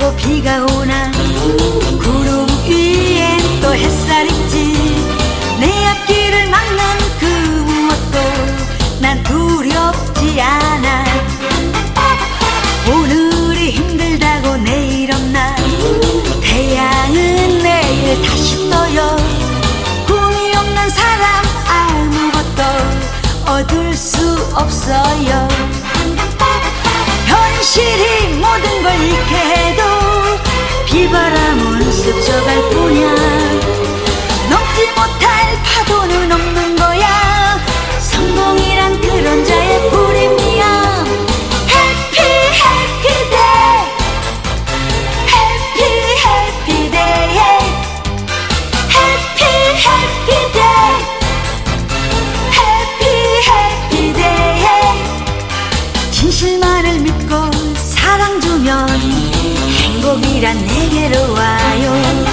끼었다고 비가 오나 구름 위엔 또 햇살 있지. 내 앞길을 막는 그 무엇도 난 두렵지 않아. 오늘이 힘들다고 내일 없나. 태양은 내일 다시 떠요. 꿈이 없는 사람 아무것도 얻을 수 없어요. 현실이 모든 걸 잃게 해도 비바람은 스쳐갈 뿐이야. 넘지 못할 파도는 없는 거야. 성공이란 그런 자의 부름이야. Happy happy day, happy happy day, happy happy day, happy happy day. 진실만을 믿고 사랑 주면 행복이란 내게로 와요.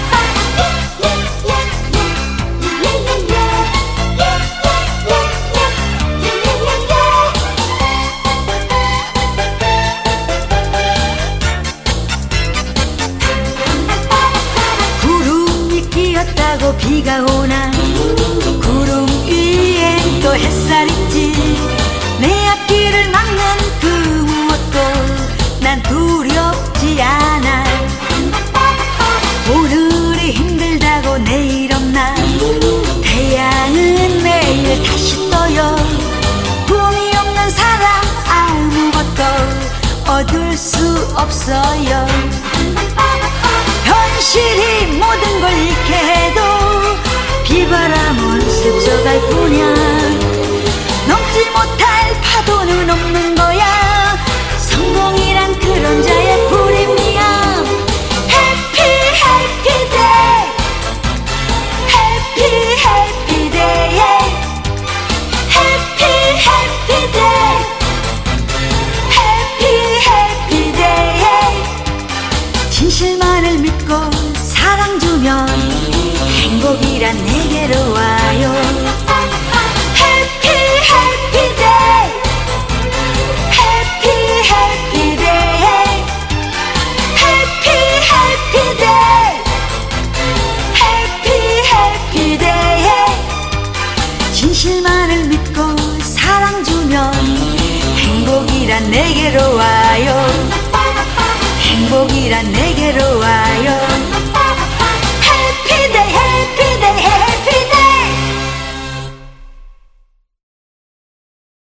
구름이 끼었다고 비가 오나 구름 위엔 또 햇살 있지. 내 앞길을 막는 그 무엇도 난 두렵지 않아. 오늘이 힘들다고 내일 없나. 태양은 내일 다시 떠요. 꿈이 없는 사람 아무것도 얻을 수 없어요. 현실이 모든 걸 잃게 해도 비바람은 스쳐갈 뿐이야. 넘지 못할 파도는 없는 거야. 성공이란 그런 자의 부름이야. Happy happy day, happy happy day, happy happy day, happy happy day. 진실만을 믿고 사랑 주면 행복이란 내게로 와요. 진실만을 믿고 사랑 주면 행복이란 내게로 와.